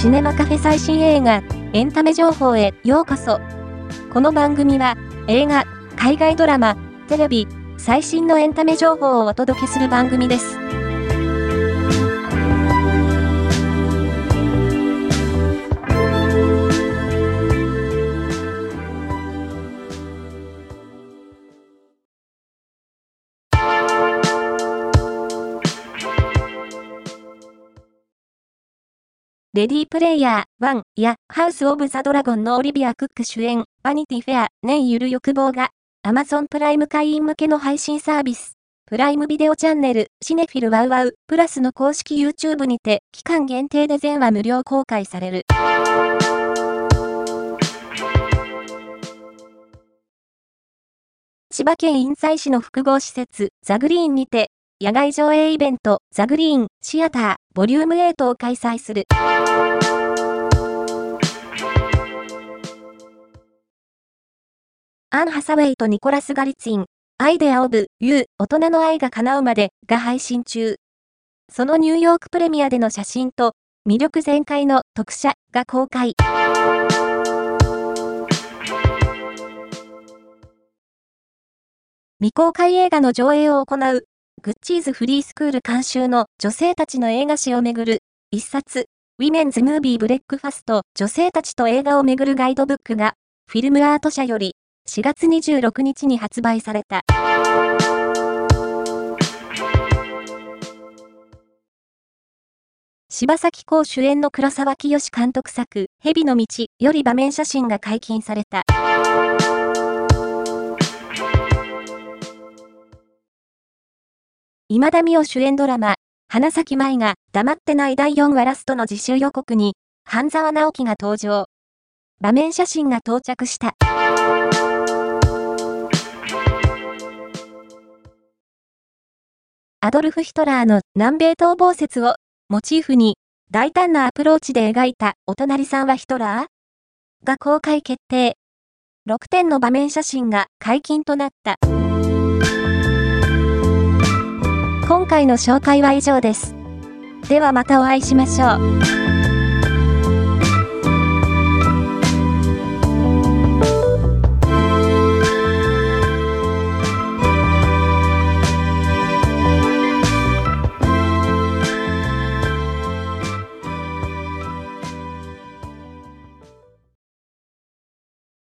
シネマカフェ最新映画、エンタメ情報へようこそ。この番組は、映画、海外ドラマ、テレビ、最新のエンタメ情報をお届けする番組です。レディープレイヤー1やハウス・オブ・ザ・ドラゴンのオリビア・クック主演、バニティ・フェア、年ゆる欲望が、Amazon プライム会員向けの配信サービス、プライムビデオチャンネル、シネフィル・ワウワウ、プラスの公式 YouTube にて、期間限定で全話無料公開される。千葉県印西市の複合施設、ザ・グリーンにて、野外上映イベント、ザ・グリーン、シアター、ボリューム8を開催する。アン・ハサウェイとニコラス・ガリツィン、アイデア・オブ・ユー、大人の愛が叶うまでが配信中。そのニューヨークプレミアでの写真と、魅力全開の特写が公開。未公開映画の上映を行う、グッチーズフリースクール監修の女性たちの映画史をめぐる一冊、ウィメンズムービーブレックファスト女性たちと映画をめぐるガイドブックがフィルムアート社より4月26日に発売された。柴咲コウ主演の黒沢清監督作蛇の道より場面写真が解禁された。今田美桜主演ドラマ、花咲舞が黙ってない第4話ラストの自主予告に、半沢直樹が登場。場面写真が到着した。アドルフ・ヒトラーの南米逃亡説をモチーフに大胆なアプローチで描いたお隣さんはヒトラーが公開決定。6点の場面写真が解禁となった。今回の紹介は以上です。ではまたお会いしましょう。